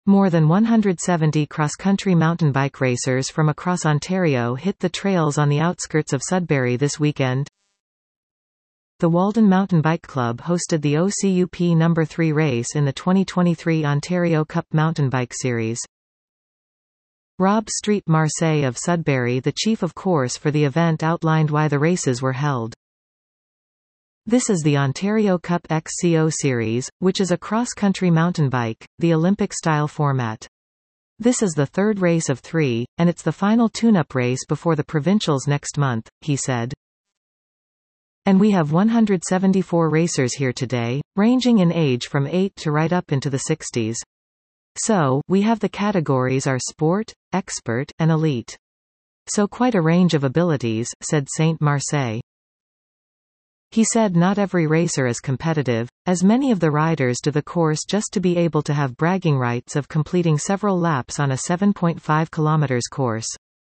More than 170 cross-country mountain bike racers from across Ontario hit the trails on the outskirts of Sudbury this weekend. The Walden Mountain Bike Club hosted the OCUP No. 3 race in the 2023 Ontario Cup Mountain Bike Series. Rob Street Marseille of Sudbury, the chief of course for the event, outlined why the races were held. This is the Ontario Cup XCO Series, which is a cross-country mountain bike, the Olympic-style format. This is the third race of 3, and it's the final tune-up race before the provincials next month, he said. And we have 174 racers here today, ranging in age from 8 to right up into the 60s. So, we have the categories are sport, expert, and elite. So quite a range of abilities, said Saint Marseille. He said not every racer is competitive, as many of the riders do the course just to be able to have bragging rights of completing several laps on a 7.5 kilometers course.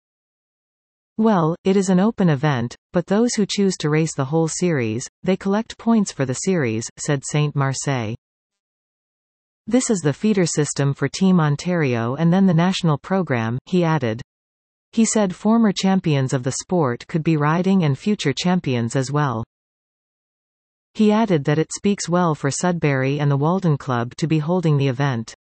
Well, it is an open event, but those who choose to race the whole series, they collect points for the series, said Saint Marseille. This is the feeder system for Team Ontario and then the national program, he added. He said former champions of the sport could be riding and future champions as well. He added that it speaks well for Sudbury and the Walden Club to be holding the event.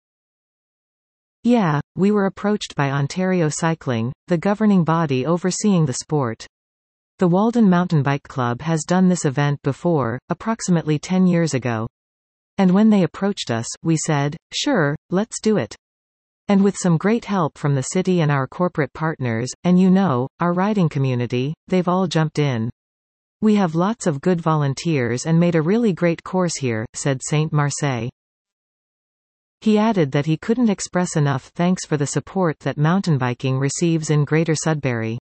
Yeah, we were approached by Ontario Cycling, the governing body overseeing the sport. The Walden Mountain Bike Club has done this event before, approximately 10 years ago. And when they approached us, we said, sure, let's do it. And with some great help from the city and our corporate partners, and our riding community, they've all jumped in. We have lots of good volunteers and made a really great course here, said Saint Marseille. He added that he couldn't express enough thanks for the support that mountain biking receives in Greater Sudbury.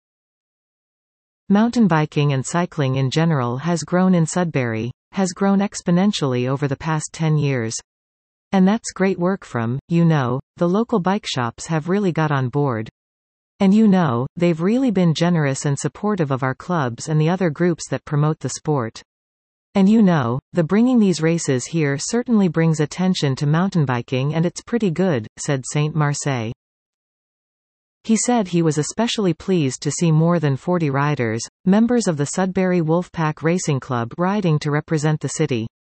Mountain biking and cycling in general has grown in Sudbury, has grown exponentially over the past 10 years. And that's great work from, the local bike shops have really got on board. And they've really been generous and supportive of our clubs and the other groups that promote the sport. And the bringing these races here certainly brings attention to mountain biking and it's pretty good, said Saint Marseille. He said he was especially pleased to see more than 40 riders, members of the Sudbury Wolfpack Racing Club, riding to represent the city.